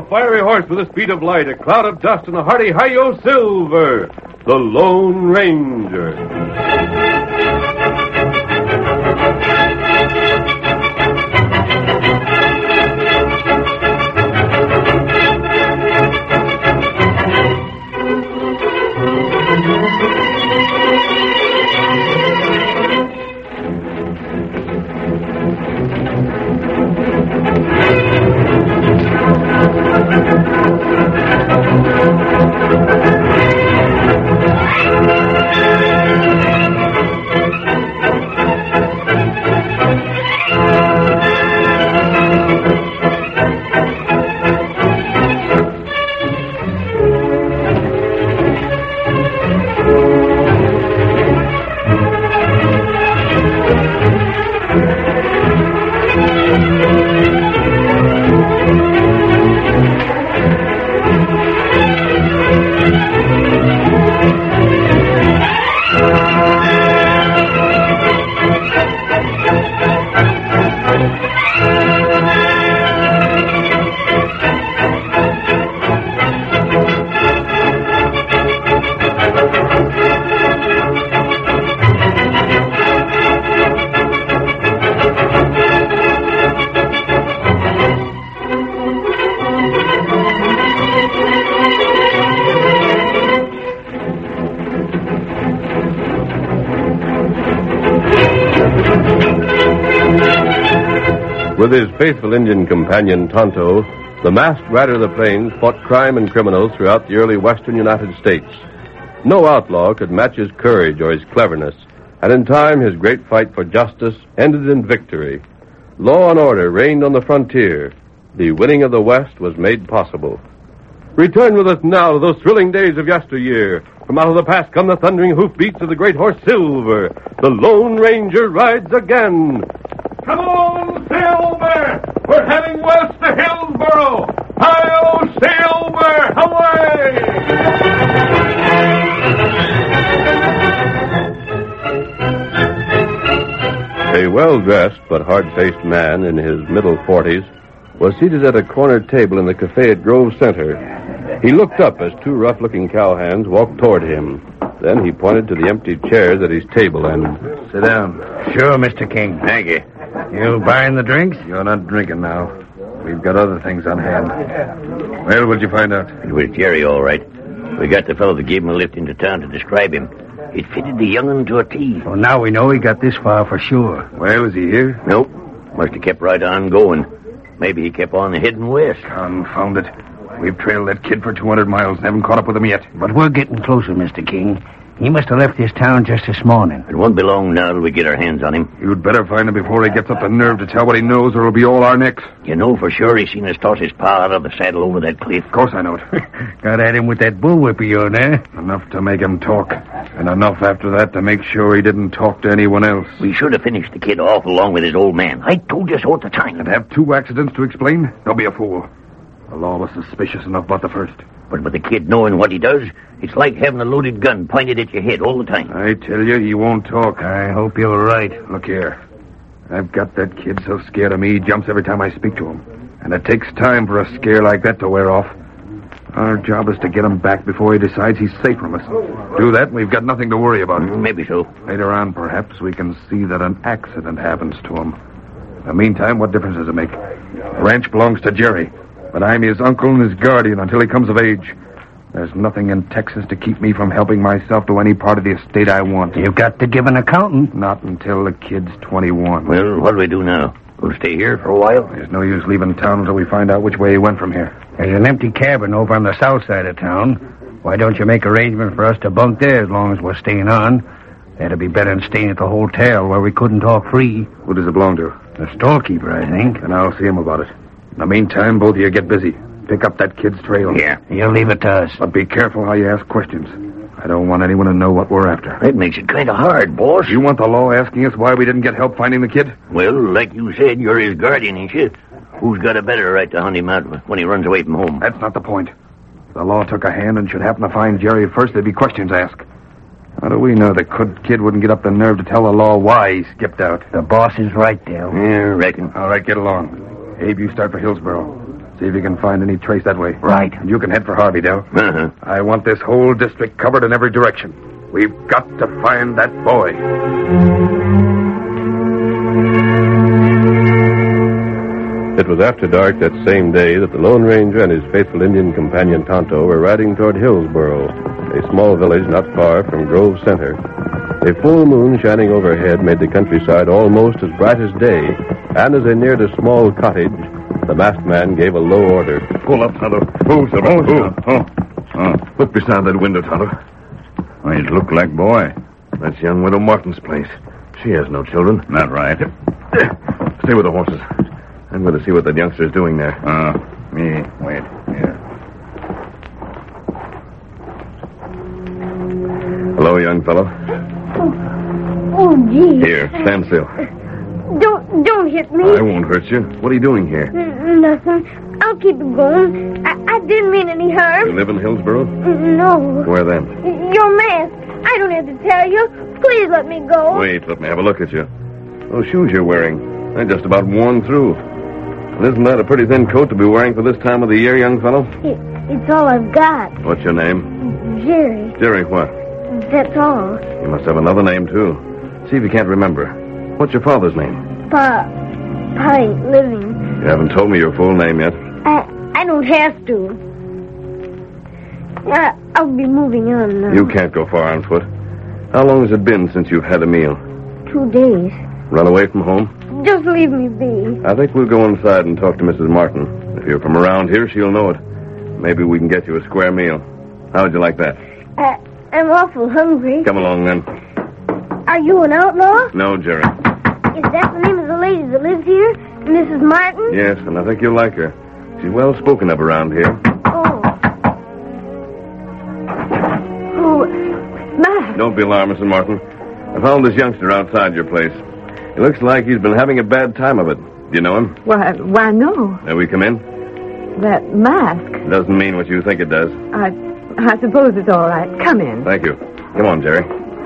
fiery horse with the speed of light, a cloud of dust, and a hearty hi-yo Silver, the Lone Ranger. With his faithful Indian companion, Tonto, the masked rider of the plains fought crime and criminals throughout the early western United States. No outlaw could match his courage or his cleverness, and in time his great fight for justice ended in victory. Law and order reigned on the frontier. The winning of the West was made possible. Return with us now to those thrilling days of yesteryear. From out of the past come the thundering hoofbeats of the great horse Silver. The Lone Ranger rides again. Come on, Silver! We're heading west to Hillsboro! Hi-yo, Silver! Away! A well-dressed but hard-faced man in his middle 40s was seated at a corner table in the cafe at Grove Center. He looked up as two rough-looking cowhands walked toward him. Then he pointed to the empty chairs at his table and... Sit down. Sure, Mr. King. Thank you. You buying the drinks? You're not drinking now. We've got other things on hand. Well, what'd you find out? It was Jerry, all right. We got the fellow that gave him a lift into town to describe him. It fitted the young'un to a T. Well, now we know he got this far for sure. Well, is he here? Nope. Must have kept right on going. Maybe he kept on heading west. Confound it. We've trailed that kid for 200 miles and haven't caught up with him yet. But we're getting closer, Mr. King. He must have left this town just this morning. It won't be long now till we get our hands on him. You'd better find him before he gets up the nerve to tell what he knows, or it'll be all our necks. You know for sure he's seen us toss his pa out of the saddle over that cliff. Of course I know it. Got at him with that bullwhip of yours, eh? Enough to make him talk. And enough after that to make sure he didn't talk to anyone else. We should have finished the kid off along with his old man. I told you so at the time. And have two accidents to explain? Don't be a fool. The law was suspicious enough about the first. But with the kid knowing what he does, it's like having a loaded gun pointed at your head all the time. I tell you, he won't talk. I hope you're right. Look here. I've got that kid so scared of me, he jumps every time I speak to him. And it takes time for a scare like that to wear off. Our job is to get him back before he decides he's safe from us. Do that, and we've got nothing to worry about. Maybe so. Later on, perhaps, we can see that an accident happens to him. In the meantime, what difference does it make? The ranch belongs to Jerry. But I'm his uncle and his guardian until he comes of age. There's nothing in Texas to keep me from helping myself to any part of the estate I want. You've got to give an accountant. Not until the kid's 21. Well, what do we do now? We'll stay here for a while? There's no use leaving town until we find out which way he went from here. There's an empty cabin over on the south side of town. Why don't you make arrangements for us to bunk there as long as we're staying on? That'd be better than staying at the hotel where we couldn't talk free. Who does it belong to? The storekeeper, I think. And I'll see him about it. In the meantime, both of you get busy. Pick up that kid's trail. Yeah. You'll leave it to us. But be careful how you ask questions. I don't want anyone to know what we're after. That makes it kind of hard, boss. You want the law asking us why we didn't get help finding the kid? Well, like you said, you're his guardian, ain't you? Who's got a better right to hunt him out when he runs away from home? That's not the point. If the law took a hand and should happen to find Jerry first, there'd be questions asked. How do we know the kid wouldn't get up the nerve to tell the law why he skipped out? The boss is right, Dale. Yeah, I reckon. All right, get along. Abe, you start for Hillsboro. See if you can find any trace that way. Right. And you can head for Harvey, Del. Uh-huh. I want this whole district covered in every direction. We've got to find that boy. It was after dark that same day that the Lone Ranger and his faithful Indian companion Tonto were riding toward Hillsboro, a small village not far from Grove Center. A full moon shining overhead made the countryside almost as bright as day, and as they neared a small cottage, the masked man gave a low order. Pull up, Tonto. Move, Silver. Move. Look beside that window, Tonto. Oh, it looked like boy. That's young Widow Martin's place. She has no children. Not right. Stay with the horses. I'm going to see what that youngster's doing there. Me. Wait. Here. Hello, young fellow. Oh, gee. Here, stand still. Don't hit me. I won't hurt you. What are you doing here? Nothing. I'll keep it going. I didn't mean any You harm. live in Hillsboro? No. Where then? Your mask. I don't have to tell you. Please let me go. Wait, let me have a look at you. Those shoes you're wearing, they're just about worn through. And isn't that a pretty thin coat to be wearing for this time of the year, young fellow? It's all I've got. What's your name? Jerry. Jerry what? That's all. You must have another name, too. See if you can't remember. What's your father's name? Pa ain't living. You haven't told me your full name yet. I don't have to. I'll be moving on now. You can't go far on foot. How long has it been since you've had a meal? 2 days. Run away from home? Just leave me be. I think we'll go inside and talk to Mrs. Martin. If you're from around here, she'll know it. Maybe we can get you a square meal. How would you like that? I'm awful hungry. Come along, then. Are you an outlaw? No, Jerry. Is that the name of the lady that lives here? Mrs. Martin? Yes, and I think you'll like her. She's well spoken of around here. Oh. Oh, Matt. Don't be alarmed, Mrs. Martin. I found this youngster outside your place. It looks like he's been having a bad time of it. Do you know him? Why, no. May we come in? That mask. Doesn't mean what you think it does. I suppose it's all right. Come in. Thank you. Come on, Jerry.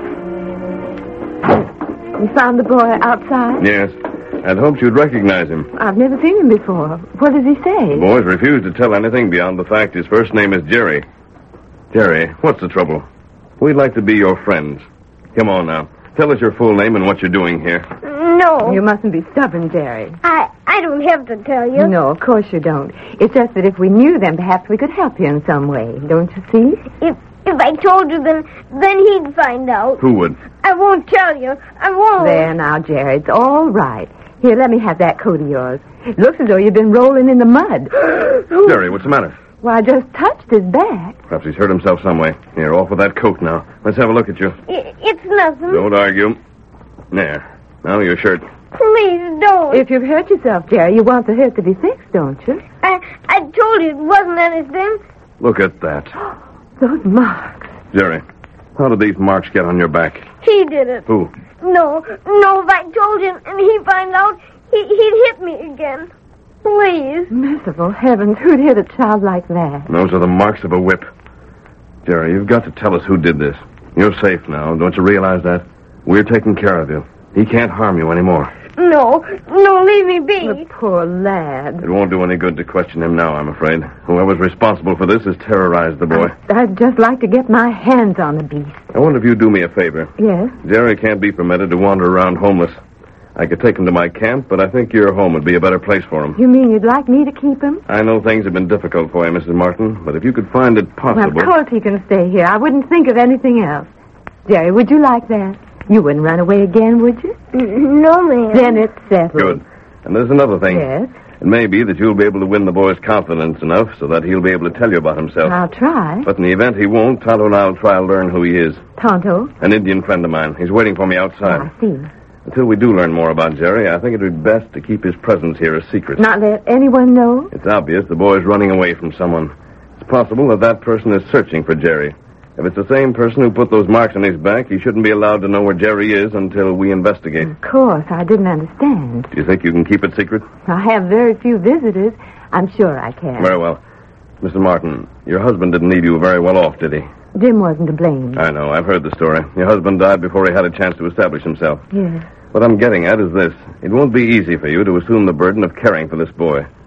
You found the boy outside? Yes. I'd hoped you'd recognize him. I've never seen him before. What does he say? The boy's refused to tell anything beyond the fact his first name is Jerry. Jerry, what's the trouble? We'd like to be your friends. Come on now. Tell us your full name and what you're doing here. No. You mustn't be stubborn, Jerry. I don't have to tell you. No, of course you don't. It's just that if we knew them, perhaps we could help you in some way. Don't you see? If I told you, then he'd find out. Who would? I won't tell you. I won't. There now, Jerry. It's all right. Here, let me have that coat of yours. It looks as though you've been rolling in the mud. Jerry, what's the matter? Well, I just touched his back. Perhaps he's hurt himself some way. Here, off with that coat now. Let's have a look at you. It's nothing. Don't argue. There. Now your shirt. Please don't. If you've hurt yourself, Jerry, you want the hurt to be fixed, don't you? I told you it wasn't anything. Look at that. Those marks. Jerry, how did these marks get on your back? He did it. Who? No, if I told him and he find out, he'd hit me again. Please. Merciful heavens, who'd hit a child like that? Those are the marks of a whip. Jerry, you've got to tell us who did this. You're safe now. Don't you realize that? We're taking care of you. He can't harm you anymore. No, leave me be. The poor lad. It won't do any good to question him now, I'm afraid. Whoever's responsible for this has terrorized the boy. I'd just like to get my hands on the beast. I wonder if you'd do me a favor. Yes? Jerry can't be permitted to wander around homeless. I could take him to my camp, but I think your home would be a better place for him. You mean you'd like me to keep him? I know things have been difficult for you, Mrs. Martin, but if you could find it possible... Well, of course he can stay here. I wouldn't think of anything else. Jerry, would you like that? You wouldn't run away again, would you? No, ma'am. Then it's settled. Good. And there's another thing. Yes? It may be that you'll be able to win the boy's confidence enough so that he'll be able to tell you about himself. I'll try. But in the event he won't, Tonto and I'll try to learn who he is. Tonto? An Indian friend of mine. He's waiting for me outside. I see. Until we do learn more about Jerry, I think it would be best to keep his presence here a secret. Not let anyone know? It's obvious the boy's running away from someone. It's possible that that person is searching for Jerry. If it's the same person who put those marks on his back, he shouldn't be allowed to know where Jerry is until we investigate. Of course, I didn't understand. Do you think you can keep it secret? I have very few visitors. I'm sure I can. Very well. Mr. Martin, your husband didn't leave you very well off, did he? Jim wasn't to blame. I know. I've heard the story. Your husband died before he had a chance to establish himself. Yes. What I'm getting at is this. It won't be easy for you to assume the burden of caring for this boy.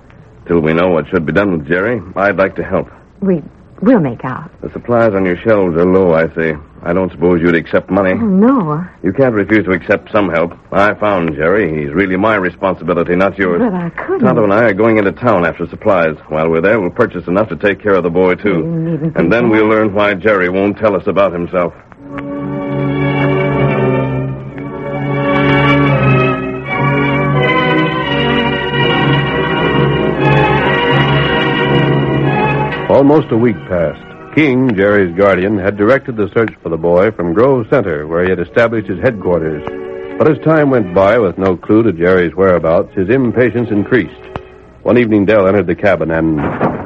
Till we know what should be done with Jerry, I'd like to help. We'll make out. The supplies on your shelves are low, I see. I don't suppose you'd accept money. Oh, no. You can't refuse to accept some help. I found Jerry. He's really my responsibility, not yours. But I couldn't. Tonto and I are going into town after supplies. While we're there, we'll purchase enough to take care of the boy, too. You needn't think And then that. we'll learn why Jerry won't tell us about himself. Almost a week passed. King, Jerry's guardian, had directed the search for the boy from Grove Center, where he had established his headquarters. But as time went by with no clue to Jerry's whereabouts, his impatience increased. One evening, Dell entered the cabin and...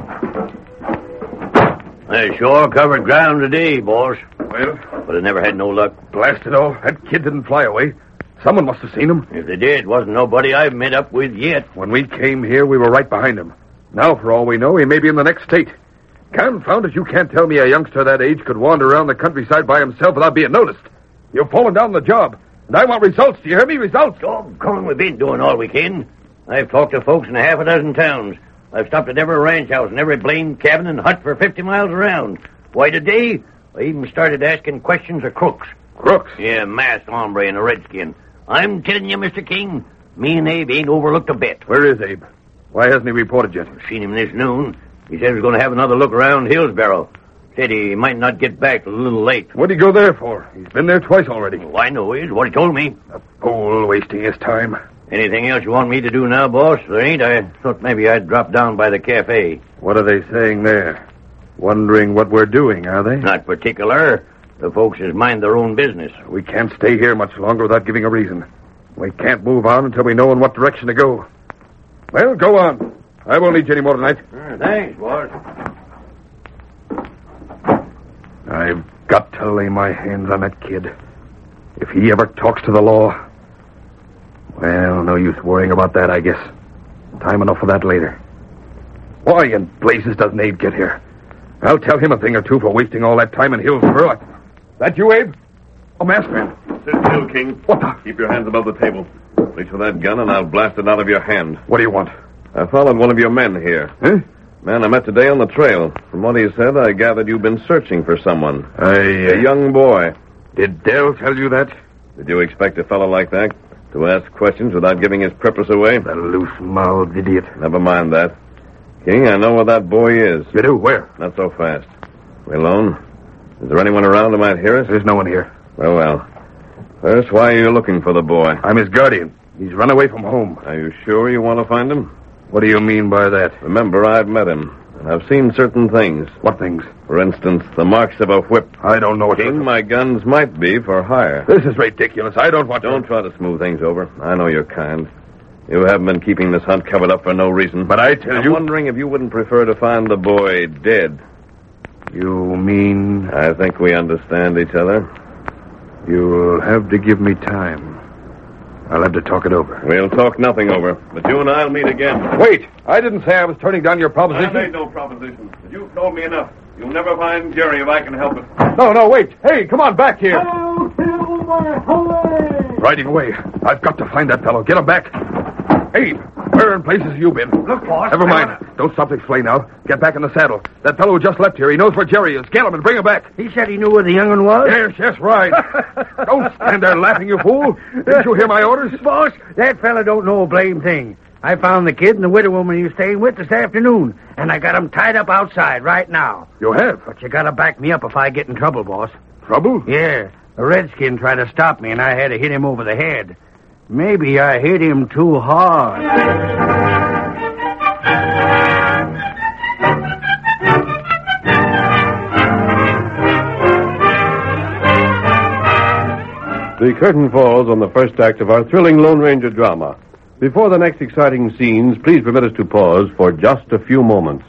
I sure covered ground today, boss. Well, But I never had no luck. blast it all. That kid didn't fly away. Someone must have seen him. If they did, wasn't nobody I've met up with yet. When we came here, we were right behind him. Now, for all we know, he may be in the next state. Confound it, you can't tell me a youngster that age could wander around the countryside by himself without being noticed. You've fallen down the job, and I want results. Do you hear me? Results. Doggone, we've been doing all we can. I've talked to folks in half a dozen towns. I've stopped at every ranch house and every blamed cabin and hut for 50 miles around. Why, today, I even started asking questions of crooks. Crooks. Yeah, masked hombre and a redskin. I'm telling you, Mr. King, me and Abe ain't overlooked a bit. Where is Abe? Why hasn't he reported yet? Seen him this noon. He said he was going to have another look around Hillsboro. Said he might not get back till a little late. What'd he go there for? He's been there twice already. All I know is what he told me. A fool wasting his time. Anything else you want me to do now, boss? There ain't. I thought maybe I'd drop down by the cafe. What are they saying there? Wondering what we're doing, are they? Not particular. The folks is mind their own business. We can't stay here much longer without giving a reason. We can't move on until we know in what direction to go. Well, go on. I won't need you any more tonight. Thanks, boss. I've got to lay my hands on that kid. If he ever talks to the law... Well, no use worrying about that, I guess. Time enough for that later. Why in blazes doesn't Abe get here? I'll tell him a thing or two for wasting all that time in Hillsboro. That you, Abe? Oh, masked man. Sit still, King. What the... Keep your hands above the table. Reach for that gun and I'll blast it out of your hand. What do you want? I followed one of your men here. Huh? Man I met today on the trail. From what he said, I gathered you've been searching for someone. A young boy. Did Dell tell you that? Did you expect a fellow like that to ask questions without giving his purpose away? The loose-mouthed idiot. Never mind that. King, I know where that boy is. You do? Where? Not so fast. We alone? Is there anyone around who might hear us? There's no one here. Well. First, why are you looking for the boy? I'm his guardian. He's run away from home. Are you sure you want to find him? What do you mean by that? Remember, I've met him, and I've seen certain things. What things? For instance, the marks of a whip. I don't know what King, my guns might be for hire. This is ridiculous. I don't want Don't try to smooth things over. I know you're kind. You haven't been keeping this hunt covered up for no reason. But I tell I'm you... wondering if you wouldn't prefer to find the boy dead. You mean... I think we understand each other. You'll have to give me time. I'll have to talk it over. We'll talk nothing over, but you and I'll meet again. Wait! I didn't say I was turning down your proposition. I made no proposition, but you've told me enough. You'll never find Jerry if I can help it. No, wait. Hey, come on back here. Riding away. I've got to find that fellow. Get him back. Hey, where in places have you been? Look, boss. Never mind. Don't stop to explain now. Get back in the saddle. That fellow who just left here, he knows where Jerry is. Get him and bring him back. He said he knew where the young'un was? Yes, right. Don't stand there laughing, you fool. Didn't you hear my orders? Boss, that fella don't know a blame thing. I found the kid and the widow woman he was staying with this afternoon, and I got 'em tied up outside right now. You have? But you gotta back me up if I get in trouble, boss. Trouble? Yeah, a redskin tried to stop me, and I had to hit him over the head. Maybe I hit him too hard. The curtain falls on the first act of our thrilling Lone Ranger drama. Before the next exciting scenes, please permit us to pause for just a few moments.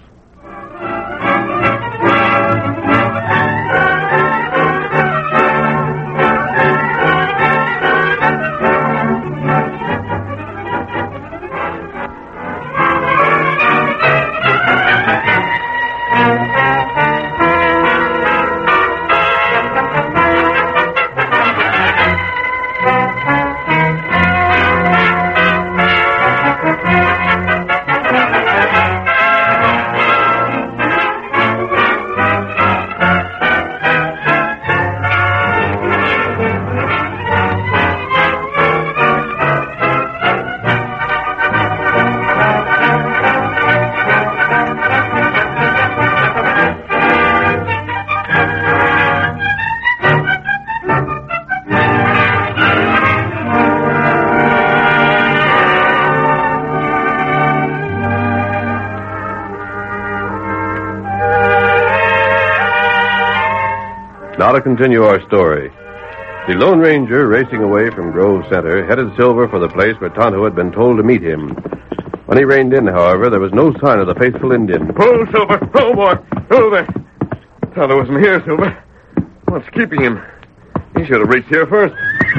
Now to continue our story. The Lone Ranger, racing away from Grove Center, headed Silver for the place where Tonto had been told to meet him. When he reined in, however, there was no sign of the faithful Indian. Pull, Silver. Pull, boy. Pull there. Tonto wasn't here, Silver. What's keeping him? He should have reached here first.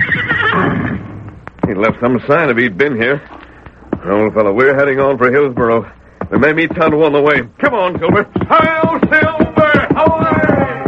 He left some sign if he'd been here. Old fellow, we're heading on for Hillsboro. We may meet Tonto on the way. Come on, Silver. Hi-yo, Silver! Away!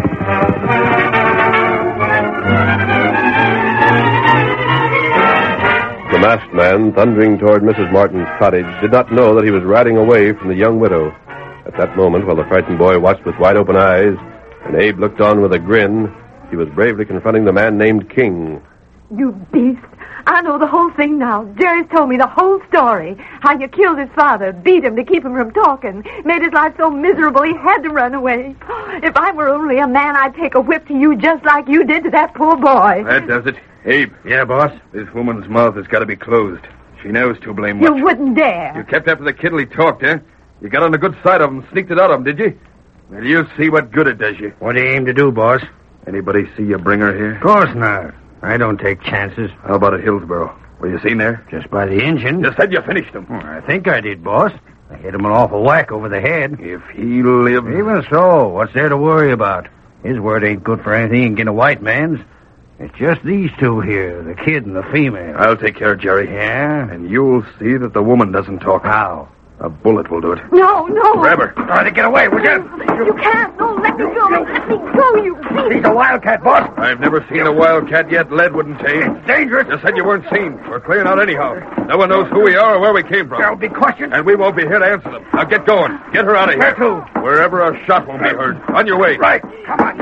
The masked man, thundering toward Mrs. Martin's cottage, did not know that he was riding away from the young widow. At that moment, while the frightened boy watched with wide open eyes, and Abe looked on with a grin, he was bravely confronting the man named King. You beast. I know the whole thing now. Jerry's told me the whole story. How you killed his father, beat him to keep him from talking, made his life so miserable he had to run away. If I were only a man, I'd take a whip to you just like you did to that poor boy. That does it. Abe. Yeah, boss? This woman's mouth has got to be closed. She knows to blame much. You wouldn't dare. You kept after the kid till he talked, eh? You got on the good side of him and sneaked it out of him, did you? Well, you'll see what good it does you. What do you aim to do, boss? Anybody see you bring her here? Of course not. I don't take chances. How about at Hillsboro? Were you seen there? Just by the engine. You said you finished him. Well, I think I did, boss. I hit him an awful whack over the head. If he lives... Even so, what's there to worry about? His word ain't good for anything against a white man's. It's just these two here, the kid and the female. I'll take care of Jerry. Yeah? And you'll see that the woman doesn't talk. How? A bullet will do it. No. Grab her. Try to get away, will you? You can't. No, let me go. Let me go, you beast. He's a wildcat, boss. I've never seen a wildcat yet. Lead wouldn't tell you. It's dangerous. You said you weren't seen. We're clearing out anyhow. No one knows who we are or where we came from. There'll be questions. And we won't be here to answer them. Now get going. Get her out of here. Where to? Wherever a shot won't be heard. On your way. Right. Come on.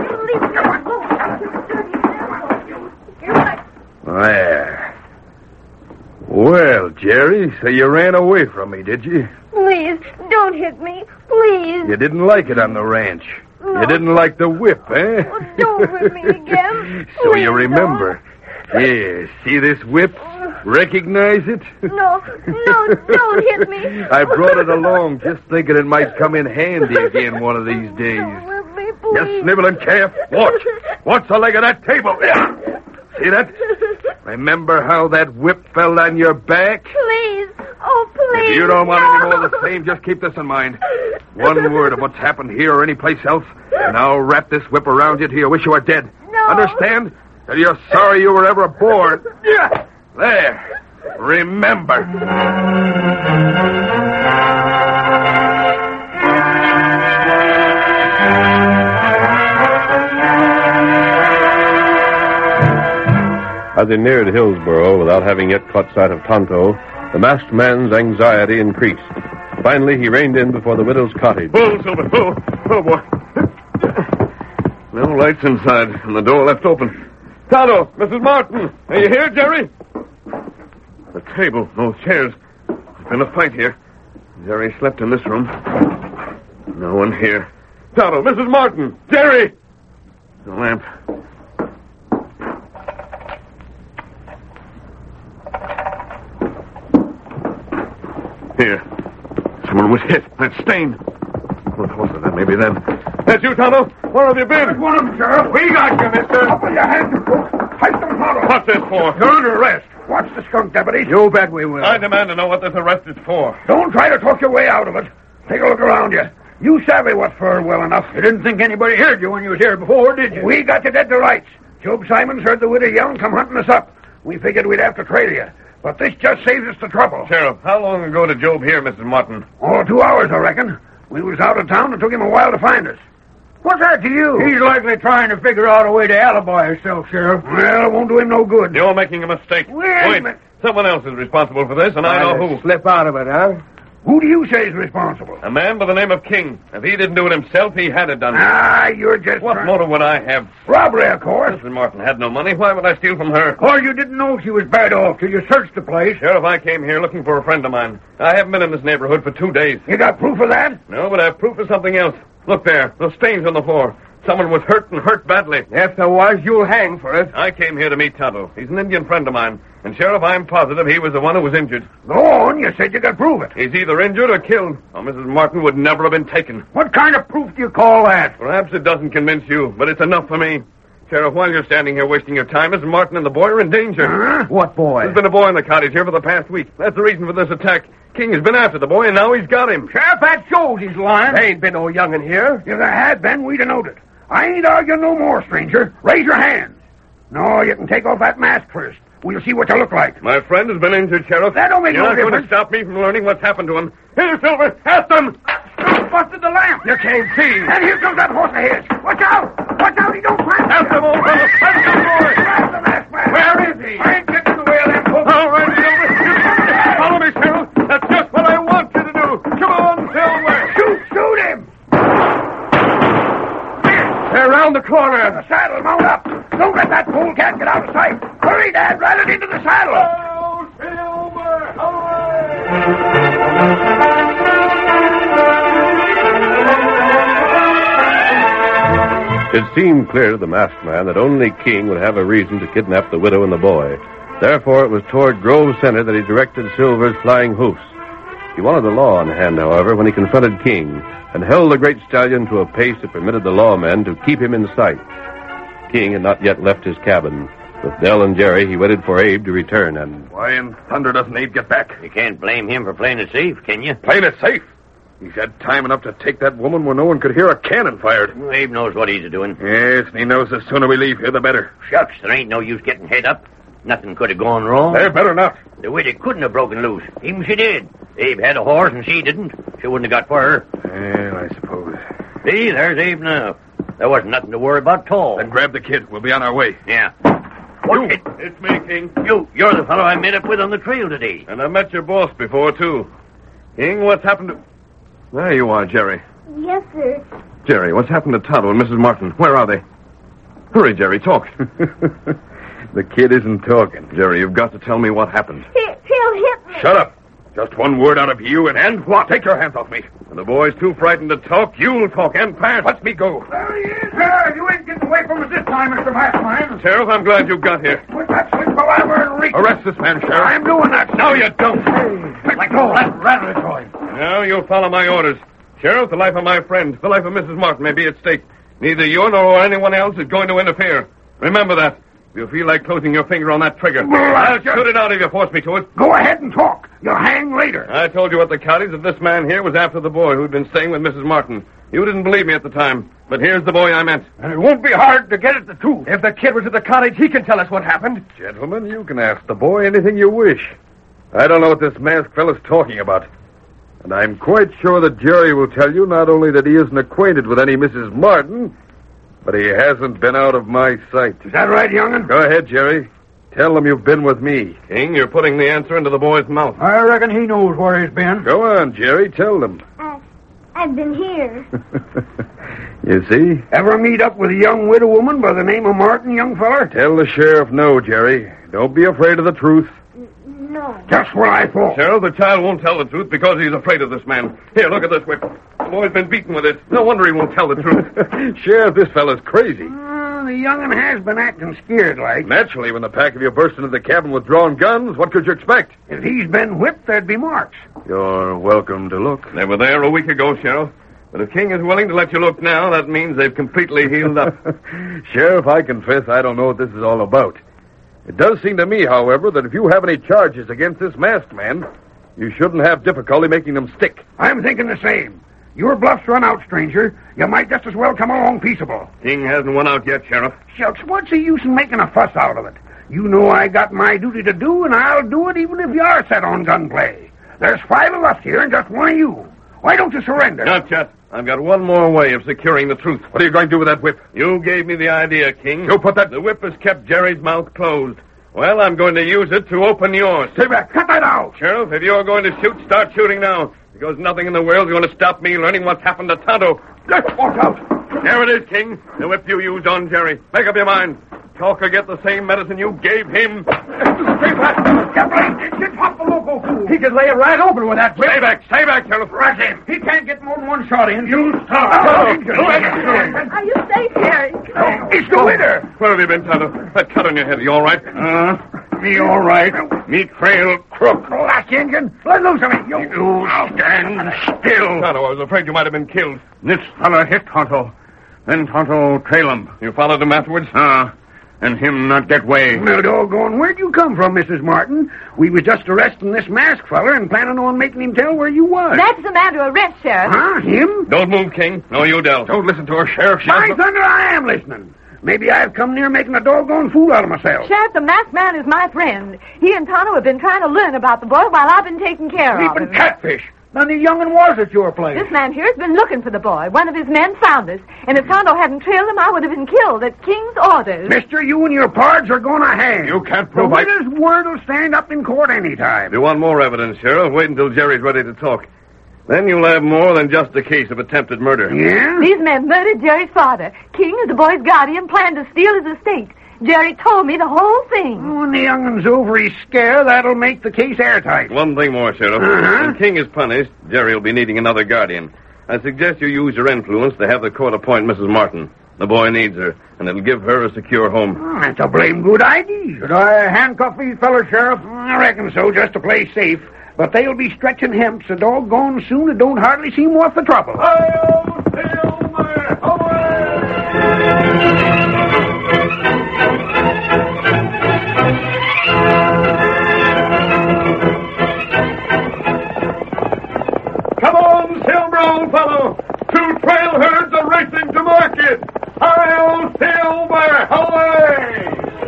There. Well, Jerry, so you ran away from me, did you? Please, don't hit me. Please. You didn't like it on the ranch. No. You didn't like the whip, eh? Oh, don't whip me again. So Please, you remember. Yeah, see this whip? Recognize it? No, don't hit me. I brought it along just thinking it might come in handy again one of these days. Don't whip me, You please. sniveling calf. Watch the leg of that table. See that? Remember how that whip fell on your back? Please. Oh, please. If you don't want no. any more of the same, just keep this in mind. One word of what's happened here or anyplace else, and I'll wrap this whip around you till you wish you were dead. No. Understand? Till you're sorry you were ever born. Yeah. There. Remember. As he neared Hillsboro, without having yet caught sight of Tonto, the masked man's anxiety increased. Finally, he reined in before the widow's cottage. Pull, Silver, pull. Oh, boy. No lights inside, and the door left open. Tonto, Mrs. Martin, are you here, Jerry? The table, no chairs. There's been a fight here. Jerry slept in this room. No one here. Tonto, Mrs. Martin, Jerry! The lamp. Here. Someone was hit. That stain. Well, closer then, maybe then. That's you, Tonto? Where have you been? One of them, Sheriff. We got you, mister. Up with your hands, you crook. Fight them, Tonto. What's this for? You're under arrest. Watch the skunk, deputy. You bet we will. I demand to know what this arrest is for. Don't try to talk your way out of it. Take a look around you. You savvy what for well enough. You didn't think anybody heard you when you was here before, did you? We got you dead to rights. Job Simons heard the widow yell and come hunting us up. We figured we'd have to trail you. But this just saves us the trouble. Sheriff, how long ago did Job hear Mrs. Martin? Oh, 2 hours, I reckon. We was out of town and it took him a while to find us. What's that to you? He's likely trying to figure out a way to alibi himself, Sheriff. Well, it won't do him no good. You're making a mistake. Wait. Someone else is responsible for this, and I know who. Slip out of it, huh? Who do you say is responsible? A man by the name of King. If he didn't do it himself, he had it done. Ah, you're just... What motive would I have? Robbery, of course. Mrs. Martin had no money. Why would I steal from her? Or you didn't know she was bad off till you searched the place. Sheriff, I came here looking for a friend of mine. I haven't been in this neighborhood for 2 days. You got proof of that? No, but I have proof of something else. Look there. Those stains on the floor. Someone was hurt and hurt badly. If there was, you'll hang for it. I came here to meet Tonto. He's an Indian friend of mine. And, Sheriff, I'm positive he was the one who was injured. Go on. You said you could prove it. He's either injured or killed, or Mrs. Martin would never have been taken. What kind of proof do you call that? Perhaps it doesn't convince you, but it's enough for me. Sheriff, while you're standing here wasting your time, Mrs. Martin and the boy are in danger. Huh? What boy? There's been a boy in the cottage here for the past week. That's the reason for this attack. King has been after the boy, and now he's got him. Sheriff, that shows he's lying. There ain't been no young'un here. If there had been, we'd have known it. I ain't arguing no more, stranger. Raise your hands. No, you can take off that mask first. We'll see what you look like. My friend has been injured, Sheriff. That don't make You're no not going to difference. stop me from learning what's happened to him. Here, Silver, ask them. Busted the lamp. You can't see. And here comes that horse of his. Watch out! Watch out, he don't climb. Ask them, old fellow. Ask them, boy. Grab the mask man. Where is he? I ain't getting in the way of them folks. All right, Silver. Follow me, Sheriff. That's just what I want you to do. Come on, Silver. Shoot him! They're around the corner. The saddle, mount up. Don't let that polecat get out of sight. Hurry, Dad, ride it into the saddle. Oh, Silver, It seemed clear to the masked man that only King would have a reason to kidnap the widow and the boy. Therefore, it was toward Grove Center that he directed Silver's flying hoofs. He wanted the law on hand, however, when he confronted King and held the great stallion to a pace that permitted the lawmen to keep him in sight. King had not yet left his cabin. With Dell and Jerry, he waited for Abe to return, and Why in thunder doesn't Abe get back? You can't blame him for playing it safe, can you? Playing it safe. He's had time enough to take that woman when no one could hear a cannon fired. Well, Abe knows what he's doing. Yes, and he knows the sooner we leave here, the better. Shucks, there ain't no use getting head up. Nothing could have gone wrong. There better not. The widow couldn't have broken loose. Even she did. Abe had a horse and she didn't. She wouldn't have got for her. Well, I suppose. See, there's Abe now. There wasn't nothing to worry about at all. Then grab the kid. We'll be on our way. Yeah. What kid? It's me, King. You're the fellow I met up with on the trail today. And I met your boss before, too. King, what's happened to... There you are, Jerry. Yes, sir. Jerry, what's happened to Tonto and Mrs. Martin? Where are they? Hurry, Jerry, talk. The kid isn't talking. Jerry, you've got to tell me what happened. He'll hit me. Shut up. Just one word out of you, and what? Take your hands off me. When the boy's too frightened to talk, you'll talk and pass. Let me go. There he is, sir. You ain't getting away from us this time, Mr. Mastermind. Sheriff, I'm glad you got here. Put that swing palaver and reach. Arrest this man, Sheriff. I'm doing that. No, you don't. Let go. Rattle it, Troy. Now you'll follow my orders. Sheriff, the life of my friend, the life of Mrs. Martin may be at stake. Neither you nor anyone else is going to interfere. Remember that. If you feel like closing your finger on that trigger, I'll shoot it out if you force me to it. Go ahead and talk. You'll hang later. I told you at the cottage that this man here was after the boy who'd been staying with Mrs. Martin. You didn't believe me at the time, but here's the boy I meant. And it won't be hard to get at the truth. If the kid was at the cottage, he can tell us what happened. Gentlemen, you can ask the boy anything you wish. I don't know what this masked fellow's talking about. And I'm quite sure that Jerry will tell you not only that he isn't acquainted with any Mrs. Martin, but he hasn't been out of my sight. Is that right, young'un? Go ahead, Jerry. Tell them you've been with me. King, you're putting the answer into the boy's mouth. I reckon he knows where he's been. Go on, Jerry. Tell them. I've been here. You see? Ever meet up with a young widow woman by the name of Martin, young feller? Tell the sheriff no, Jerry. Don't be afraid of the truth. No. Just what I thought. Sheriff, the child won't tell the truth because he's afraid of this man. Here, look at this whip. The boy's been beaten with it. No wonder he won't tell the truth. Sheriff, this fellow's crazy. The young'un has been acting scared like. Naturally, when the pack of you burst into the cabin with drawn guns, what could you expect? If he's been whipped, there'd be marks. You're welcome to look. They were there a week ago, Sheriff. But if King is willing to let you look now, that means they've completely healed up. Sheriff, I confess I don't know what this is all about. It does seem to me, however, that if you have any charges against this masked man, you shouldn't have difficulty making them stick. I'm thinking the same. Your bluff's run out, stranger. You might just as well come along peaceable. King hasn't won out yet, Sheriff. Shucks, what's the use in making a fuss out of it? You know I got my duty to do, and I'll do it even if you are set on gunplay. There's 5 of us here and just one of you. Why don't you surrender? Not yet. I've got one more way of securing the truth. What are you going to do with that whip? You gave me the idea, King. You put that... The whip has kept Jerry's mouth closed. Well, I'm going to use it to open yours. Stay back. Cut that out. Sheriff, if you're going to shoot, start shooting now. Because nothing in the world is going to stop me learning what's happened to Tonto. Watch out. There it is, King. The whip you used on Jerry. Make up your mind. Talk or get the same medicine you gave him. Stay back. You blamed Indian. Pop the loco fool. He could lay it right open with that whip. Stay back, Sheriff. Rush him. He can't get more than one shot in. You stop. Are you safe, Harry? It's the winner. Where have you been, Tonto? That cut on your head. You all right? Me all right. Me trail crook. Last engine. Let loose of me. You stand still. Tonto, I was afraid you might have been killed. This fella hit Tonto. Then Tonto trail him. You followed him afterwards? And him not get way. Well, doggone, where'd you come from, Mrs. Martin? We was just arresting this masked feller and planning on making him tell where you was. That's the man to arrest, Sheriff. Huh? Him? Don't move, King. No, you, Del. Don't listen to her, Sheriff. My thunder, I am listening. Maybe I've come near making a doggone fool out of myself. Sheriff, the masked man is my friend. He and Tonto have been trying to learn about the boy while I've been taking care of him. Sleeping catfish. None of the young'un was at your place. This man here has been looking for the boy. One of his men found us. And if Tonto hadn't trailed him, I would have been killed at King's orders. Mister, you and your pards are going to hang. You can't The prove widow's word will stand up in court any time. If you want more evidence, Sheriff, wait until Jerry's ready to talk. Then you'll have more than just a case of attempted murder. Yeah? These men murdered Jerry's father. King, as the boy's guardian, planned to steal his estate. Jerry told me the whole thing. When the young'un's over his scare, that'll make the case airtight. One thing more, Sheriff. Uh-huh. When King is punished, Jerry will be needing another guardian. I suggest you use your influence to have the court appoint Mrs. Martin. The boy needs her, and it'll give her a secure home. Oh, that's a blame good idea. Should I handcuff these fellas, Sheriff? I reckon so, just to play safe. But they'll be stretching hemp so doggone soon it don't hardly seem worth the trouble. Come on, Silver, old fellow. 2 trail herds are racing to market. I'll Silver, away!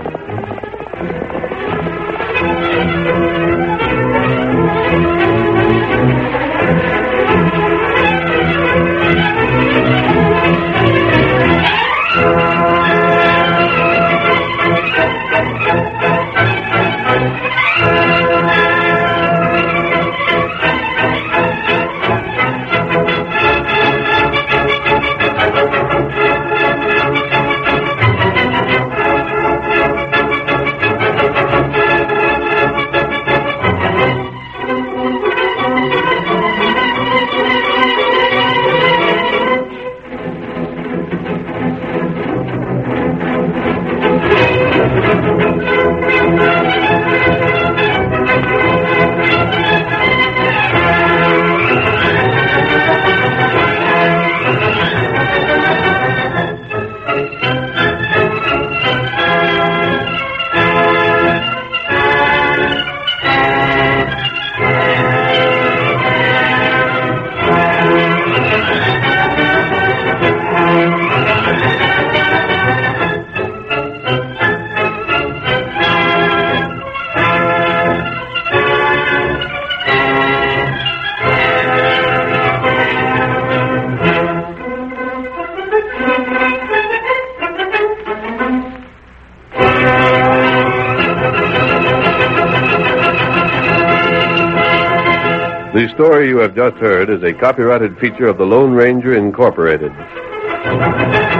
The story you have just heard is a copyrighted feature of the Lone Ranger Incorporated.